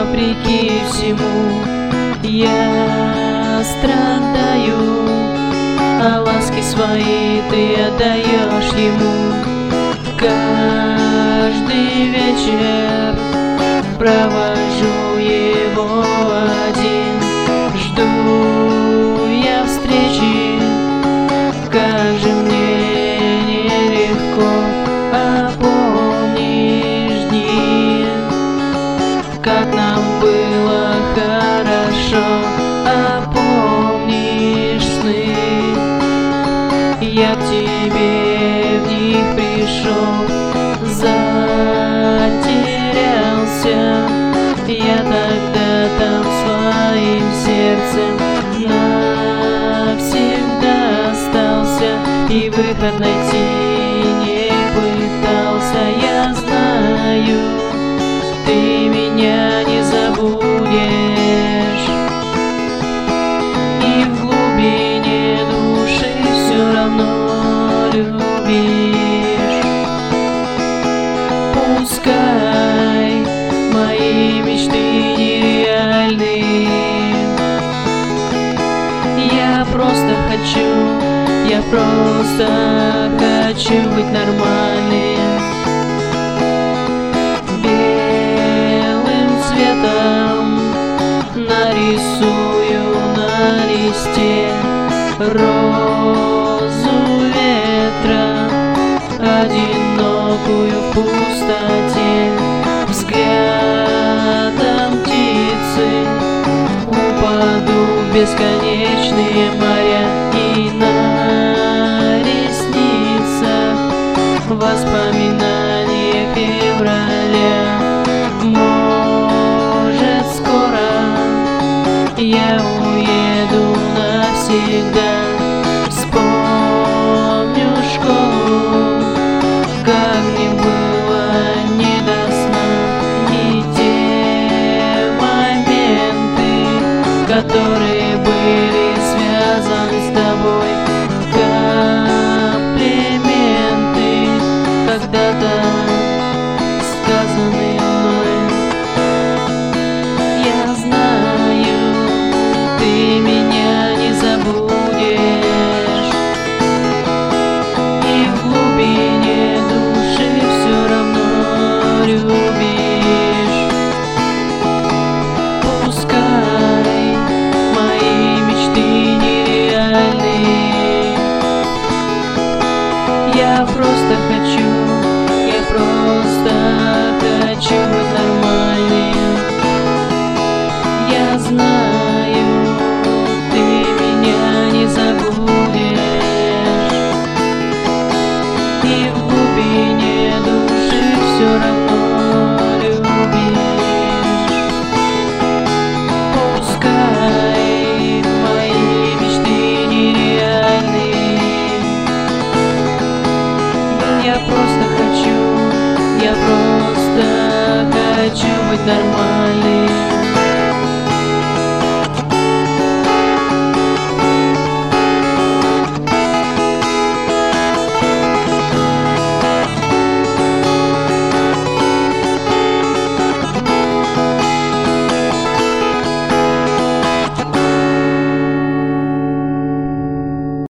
вопреки всему я страдаю, а ласки свои ты отдаешь ему. Каждый вечер провожу его один, жду я встречи. Как же мне нелегко, а помнишь дни, как нам было хорошо, а помнишь сны. Я к тебе в них пришел, затерялся я тогда там своим сердцем, навсегда остался и выход найти не пытался. Я знаю, ты меня не забудешь и в глубине души все равно любишь. Пускай мои мечты нереальны, я просто хочу быть нормальным. Белым цветом нарисую на листе розу ветра, одинокую в пустоте. Взглядом птицы упаду в бесконечные моря, и на ресницах воспоминания февраля. Может, скоро я уеду навсегда, вспомню школу, как мне было не до сна, и те моменты, которые были связаны с тобой, комплименты, когда-то сказанные мной. Я знаю, ты меня не забудешь и в глубине души все равно любишь. Пускай мои мечты нереальны, я просто хочу быть нормальным. Я знаю, ты меня не забудешь и в глубине души все равно любишь. Пускай мои мечты нереальны, я просто хочу быть нормальным.